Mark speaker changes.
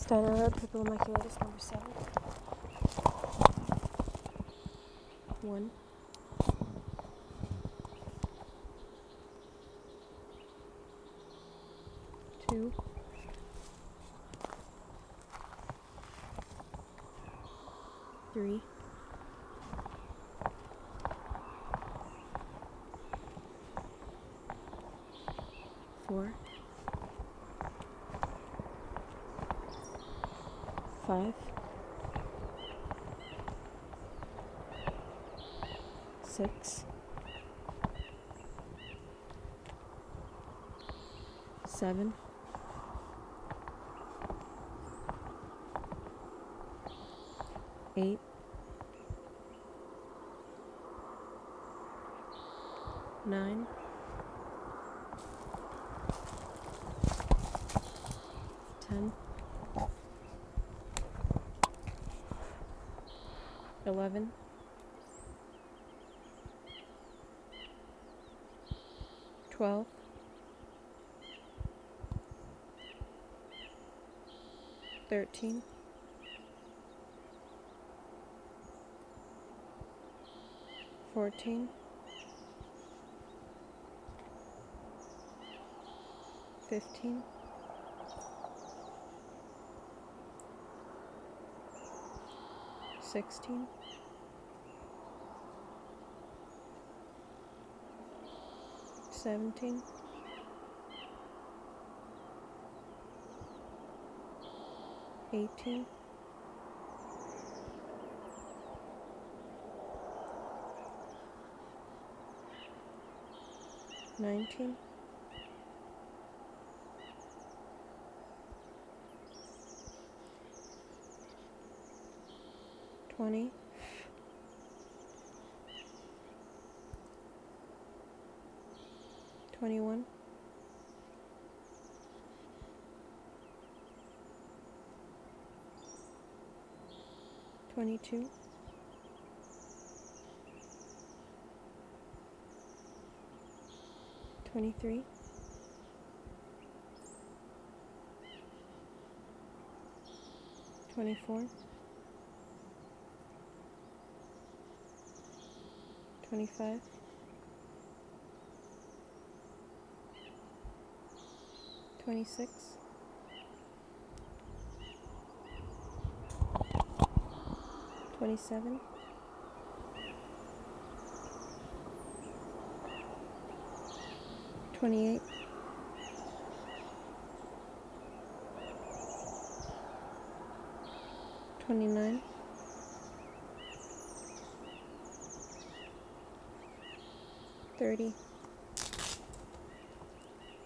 Speaker 1: Steiner Road, Piccolomaculatus number 7. 1. 2. 3. 4. 5. 6. 7. 8. 9. 10. 11. 12. 13. 14. 15. 16. 17. 18. 19. 20. 21. 22. 23. 24. 25. 26. 27. 28. 29. 30.